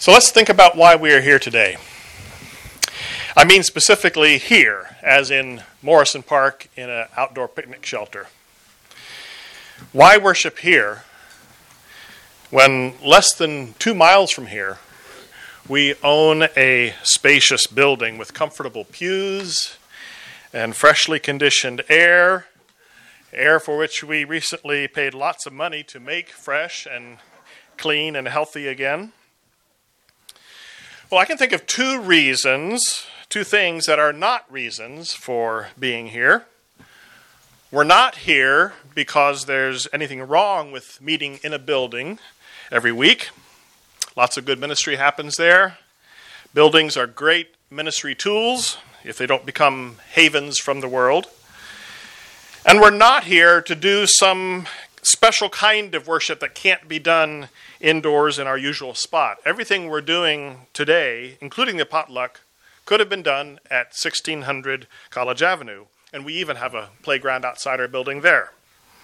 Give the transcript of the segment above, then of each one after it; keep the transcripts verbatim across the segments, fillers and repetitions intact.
So let's think about why we are here today. I mean specifically here, as in Morrison Park in an outdoor picnic shelter. Why worship here when less than two miles from here we own a spacious building with comfortable pews and freshly conditioned air, air for which we recently paid lots of money to make fresh and clean and healthy again? Well, I can think of two reasons, two things that are not reasons for being here. We're not here because there's anything wrong with meeting in a building every week. Lots of good ministry happens there. Buildings are great ministry tools if they don't become havens from the world. And we're not here to do some special kind of worship that can't be done indoors in our usual spot. Everything we're doing today, including the potluck, could have been done at sixteen hundred College Avenue. And we even have a playground outside our building there.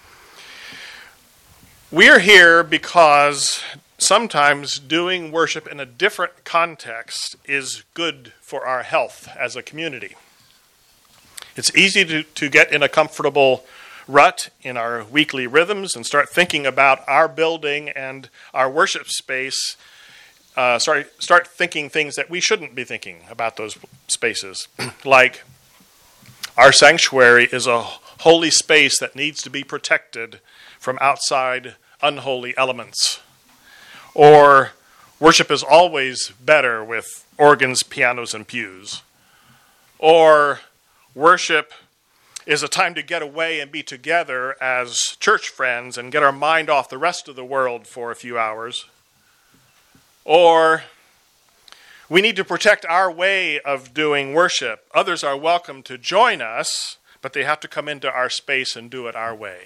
We're here because sometimes doing worship in a different context is good for our health as a community. It's easy to, to get in a comfortable rut in our weekly rhythms and start thinking about our building and our worship space. Uh, sorry, start thinking things that we shouldn't be thinking about those spaces. Like, our sanctuary is a holy space that needs to be protected from outside unholy elements. Or, worship is always better with organs, pianos, and pews. Or, worship is a time to get away and be together as church friends and get our mind off the rest of the world for a few hours. Or, we need to protect our way of doing worship. Others are welcome to join us, but they have to come into our space and do it our way.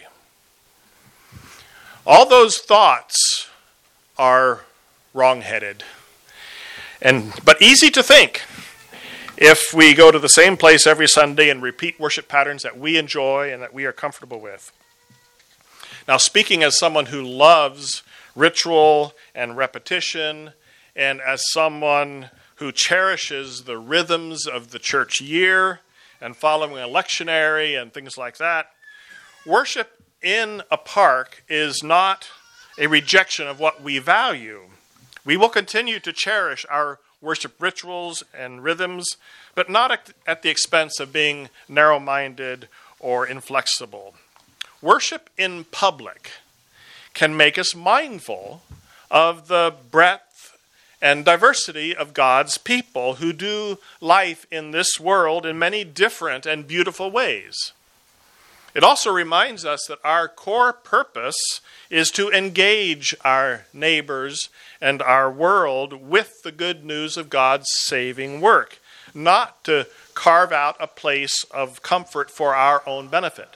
All those thoughts are wrong-headed, and but easy to think if we go to the same place every Sunday and repeat worship patterns that we enjoy and that we are comfortable with. Now, speaking as someone who loves ritual and repetition, and as someone who cherishes the rhythms of the church year and following a lectionary and things like that, worship in a park is not a rejection of what we value. We will continue to cherish our worship rituals and rhythms, but not at the expense of being narrow-minded or inflexible. Worship in public can make us mindful of the breadth and diversity of God's people who do life in this world in many different and beautiful ways. It also reminds us that our core purpose is to engage our neighbors and our world with the good news of God's saving work, not to carve out a place of comfort for our own benefit.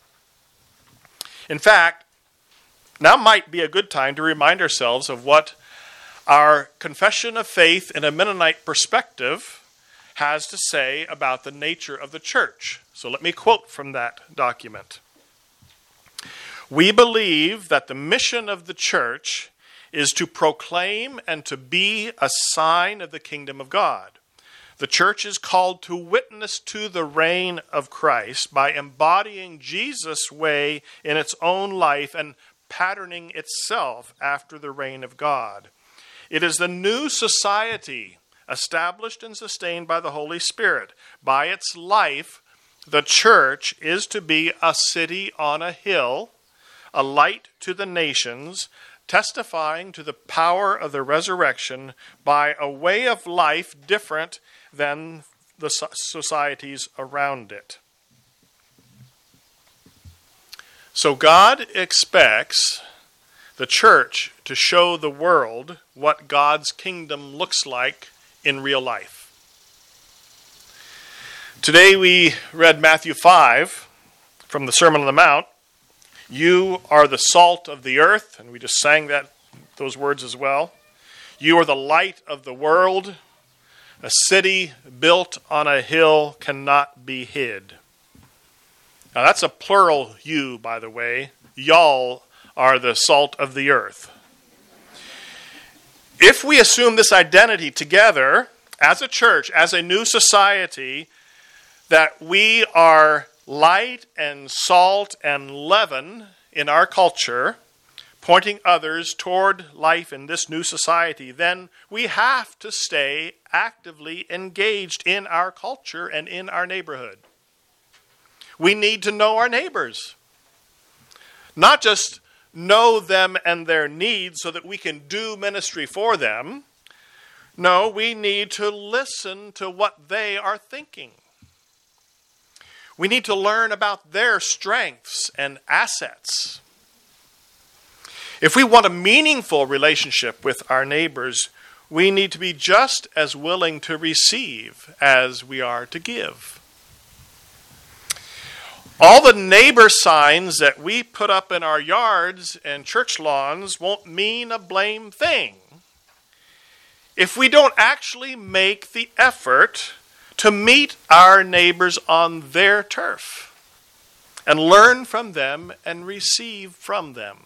In fact, now might be a good time to remind ourselves of what our Confession of Faith in a Mennonite perspective has to say about the nature of the church. So let me quote from that document. We believe that the mission of the church is to proclaim and to be a sign of the kingdom of God. The church is called to witness to the reign of Christ by embodying Jesus' way in its own life and patterning itself after the reign of God. It is the new society established and sustained by the Holy Spirit. By its life, the church is to be a city on a hill, a light to the nations, testifying to the power of the resurrection by a way of life different than the societies around it. So God expects the church to show the world what God's kingdom looks like in real life. Today we read Matthew five from the Sermon on the Mount. You are the salt of the earth, and we just sang that those words as well. You are the light of the world. A city built on a hill cannot be hid. Now that's a plural you, by the way. Y'all are the salt of the earth. If we assume this identity together as a church, as a new society, that we are light and salt and leaven in our culture, pointing others toward life in this new society, then we have to stay actively engaged in our culture and in our neighborhood. We need to know our neighbors. Not just know them and their needs so that we can do ministry for them. No, we need to listen to what they are thinking. We need to learn about their strengths and assets. If we want a meaningful relationship with our neighbors, we need to be just as willing to receive as we are to give. All the neighbor signs that we put up in our yards and church lawns won't mean a blame thing if we don't actually make the effort to meet our neighbors on their turf and learn from them and receive from them.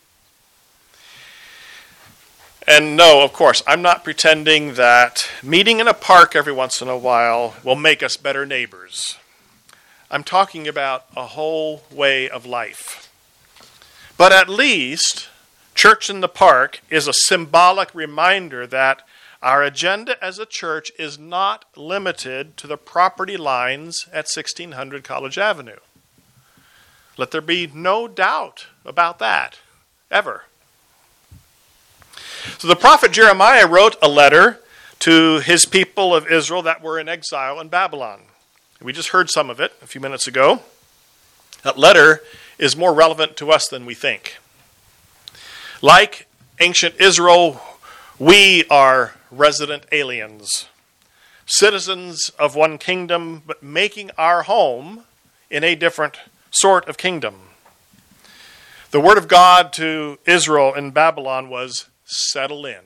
And no, of course, I'm not pretending that meeting in a park every once in a while will make us better neighbors. I'm talking about a whole way of life. But at least, Church in the Park is a symbolic reminder that our agenda as a church is not limited to the property lines at sixteen hundred College Avenue. Let there be no doubt about that, ever. So the prophet Jeremiah wrote a letter to his people of Israel that were in exile in Babylon. We just heard some of it a few minutes ago. That letter is more relevant to us than we think. Like ancient Israel, we are resident aliens, citizens of one kingdom, but making our home in a different sort of kingdom. The word of God to Israel in Babylon was settle in.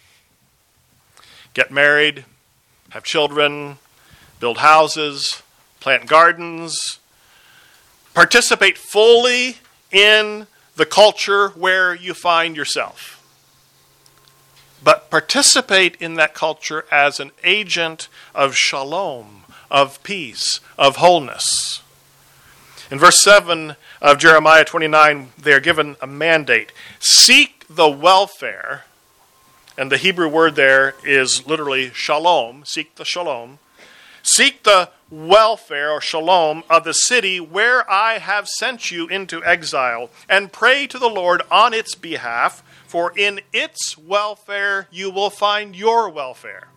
Get married, have children, build houses, plant gardens, participate fully in the culture where you find yourself. But participate in that culture as an agent of shalom, of peace, of wholeness. In verse seven of Jeremiah twenty-nine, they are given a mandate. Seek the welfare, and the Hebrew word there is literally shalom, seek the shalom. Seek the welfare or shalom of the city where I have sent you into exile, and pray to the Lord on its behalf, for in its welfare you will find your welfare.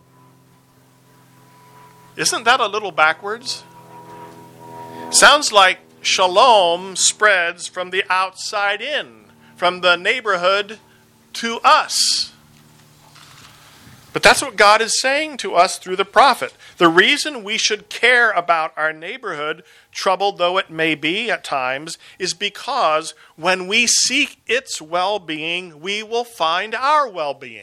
Isn't that a little backwards? Sounds like shalom spreads from the outside in, from the neighborhood to us. But that's what God is saying to us through the prophet. The reason we should care about our neighborhood, troubled though it may be at times, is because when we seek its well-being, we will find our well-being.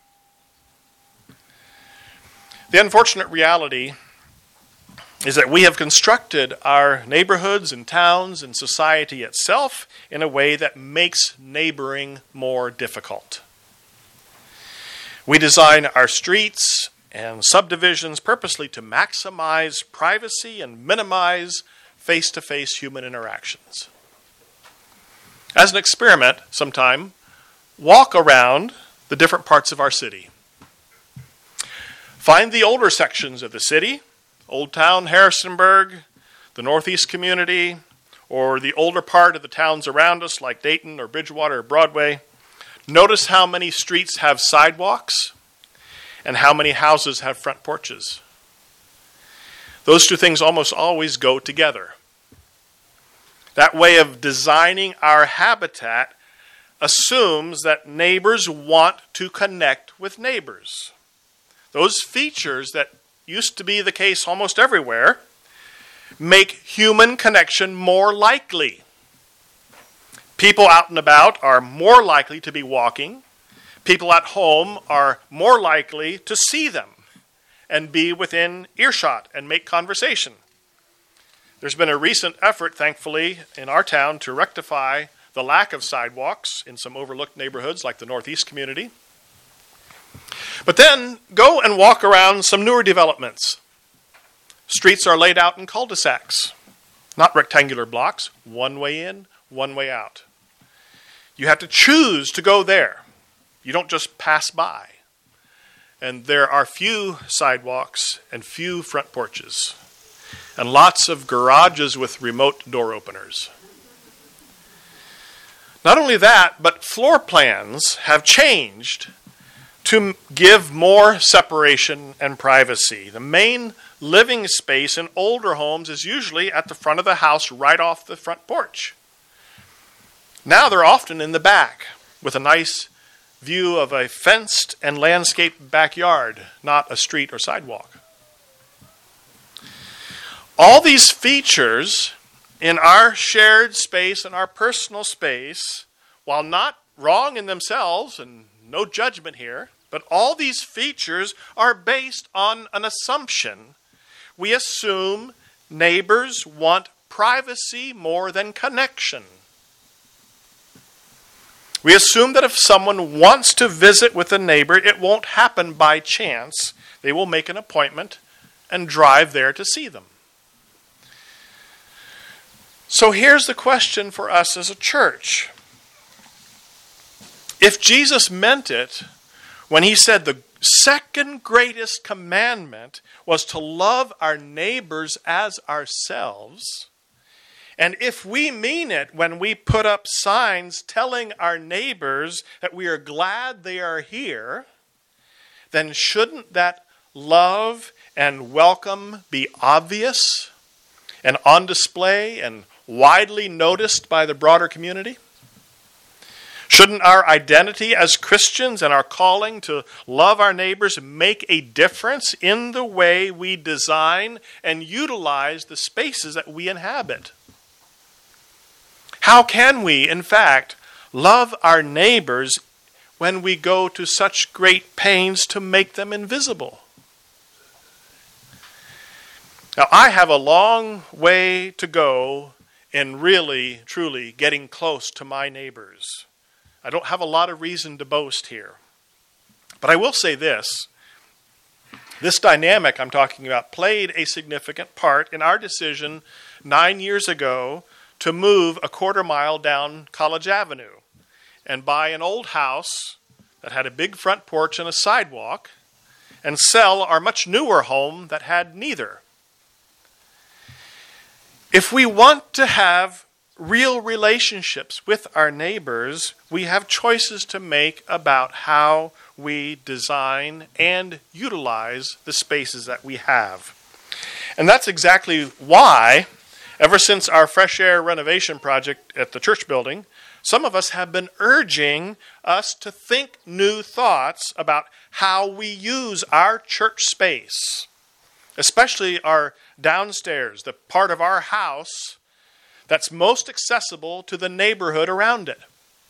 The unfortunate reality is that we have constructed our neighborhoods and towns and society itself in a way that makes neighboring more difficult. We design our streets and subdivisions purposely to maximize privacy and minimize face-to-face human interactions. As an experiment, sometime, walk around the different parts of our city. Find the older sections of the city, Old Town, Harrisonburg, the Northeast community, or the older part of the towns around us like Dayton or Bridgewater or Broadway. Notice how many streets have sidewalks and how many houses have front porches. Those two things almost always go together. That way of designing our habitat assumes that neighbors want to connect with neighbors. Those features that used to be the case almost everywhere make human connection more likely. People out and about are more likely to be walking. People at home are more likely to see them and be within earshot and make conversation. There's been a recent effort, thankfully, in our town to rectify the lack of sidewalks in some overlooked neighborhoods like the Northeast community. But then go and walk around some newer developments. Streets are laid out in cul-de-sacs, not rectangular blocks, one way in, one way out. You have to choose to go there. You don't just pass by. And there are few sidewalks and few front porches, and lots of garages with remote door openers. Not only that, but floor plans have changed to give more separation and privacy. The main living space in older homes is usually at the front of the house, right off the front porch. Now they're often in the back with a nice view of a fenced and landscaped backyard, not a street or sidewalk. All these features in our shared space and our personal space, while not wrong in themselves, and no judgment here, but all these features are based on an assumption. We assume neighbors want privacy more than connection. We assume that if someone wants to visit with a neighbor, it won't happen by chance. They will make an appointment and drive there to see them. So here's the question for us as a church. If Jesus meant it when he said the second greatest commandment was to love our neighbors as ourselves, and if we mean it when we put up signs telling our neighbors that we are glad they are here, then shouldn't that love and welcome be obvious and on display and widely noticed by the broader community? Shouldn't our identity as Christians and our calling to love our neighbors make a difference in the way we design and utilize the spaces that we inhabit? How can we, in fact, love our neighbors when we go to such great pains to make them invisible? Now, I have a long way to go in really, truly getting close to my neighbors. I don't have a lot of reason to boast here. But I will say this. This dynamic I'm talking about played a significant part in our decision nine years ago to move a quarter mile down College Avenue and buy an old house that had a big front porch and a sidewalk and sell our much newer home that had neither. If we want to have real relationships with our neighbors, we have choices to make about how we design and utilize the spaces that we have. And that's exactly why, ever since our fresh air renovation project at the church building, some of us have been urging us to think new thoughts about how we use our church space, especially our downstairs, the part of our house that's most accessible to the neighborhood around it.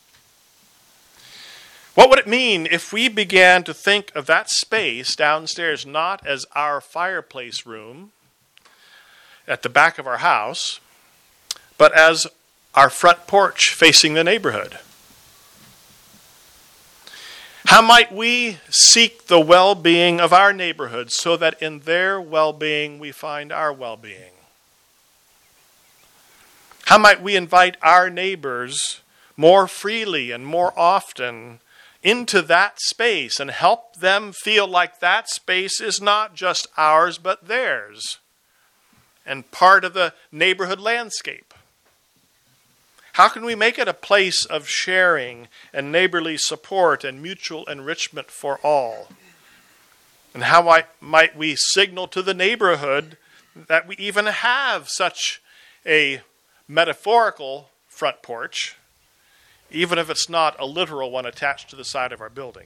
What would it mean if we began to think of that space downstairs not as our fireplace room at the back of our house, but as our front porch facing the neighborhood? How might we seek the well-being of our neighborhood so that in their well-being we find our well-being? How might we invite our neighbors more freely and more often into that space and help them feel like that space is not just ours but theirs and part of the neighborhood landscape? How can we make it a place of sharing and neighborly support and mutual enrichment for all? And how might we signal to the neighborhood that we even have such a metaphorical front porch, even if it's not a literal one attached to the side of our building?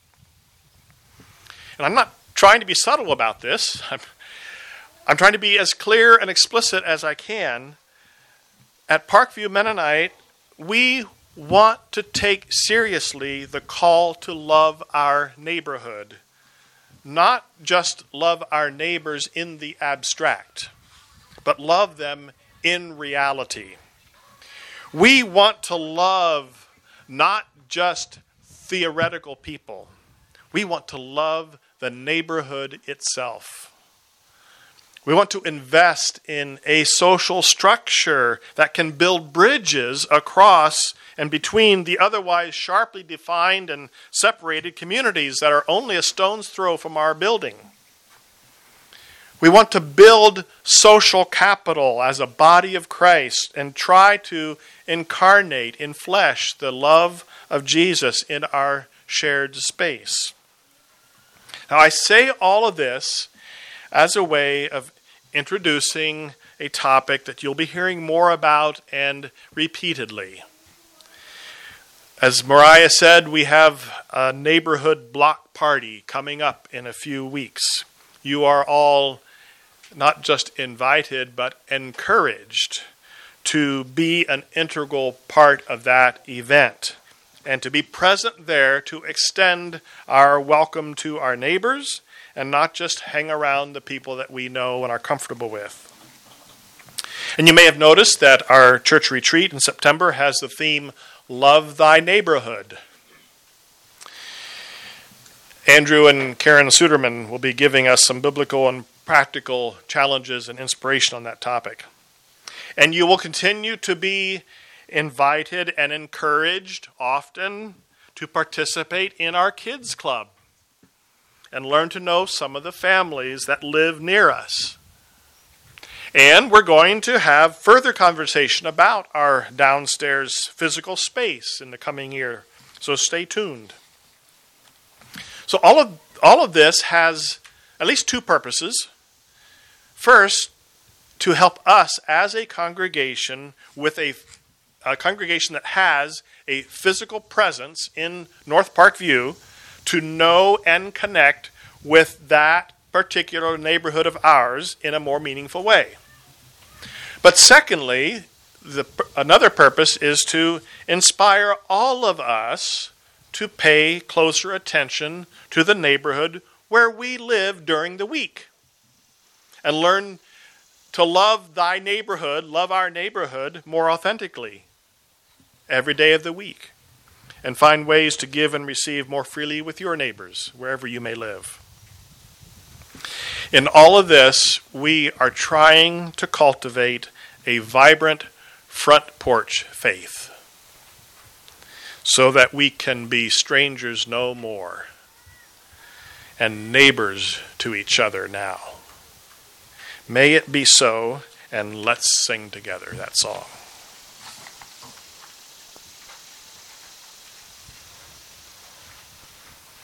And I'm not trying to be subtle about this. I'm, I'm trying to be as clear and explicit as I can. At Parkview Mennonite, we want to take seriously the call to love our neighborhood, not just love our neighbors in the abstract, but love them in reality. We want to love not just theoretical people. We want to love the neighborhood itself. We want to invest in a social structure that can build bridges across and between the otherwise sharply defined and separated communities that are only a stone's throw from our building. We want to build social capital as a body of Christ and try to incarnate in flesh the love of Jesus in our shared space. Now, I say all of this as a way of introducing a topic that you'll be hearing more about and repeatedly. As Mariah said, we have a neighborhood block party coming up in a few weeks. You are all not just invited, but encouraged to be an integral part of that event and to be present there to extend our welcome to our neighbors and not just hang around the people that we know and are comfortable with. And you may have noticed that our church retreat in September has the theme, Love Thy Neighborhood. Andrew and Karen Suderman will be giving us some biblical and practical challenges and inspiration on that topic. And you will continue to be invited and encouraged often to participate in our kids club and learn to know some of the families that live near us. And we're going to have further conversation about our downstairs physical space in the coming year. So stay tuned. So all of all of this has at least two purposes. First, to help us as a congregation with a, a congregation that has a physical presence in North Park View to know and connect with that particular neighborhood of ours in a more meaningful way. But secondly, the, another purpose is to inspire all of us to pay closer attention to the neighborhood where we live during the week and learn to love thy neighborhood, love our neighborhood more authentically every day of the week, and find ways to give and receive more freely with your neighbors wherever you may live. In all of this, we are trying to cultivate a vibrant front porch faith so that we can be strangers no more and neighbors to each other now. May it be so, and let's sing together that song.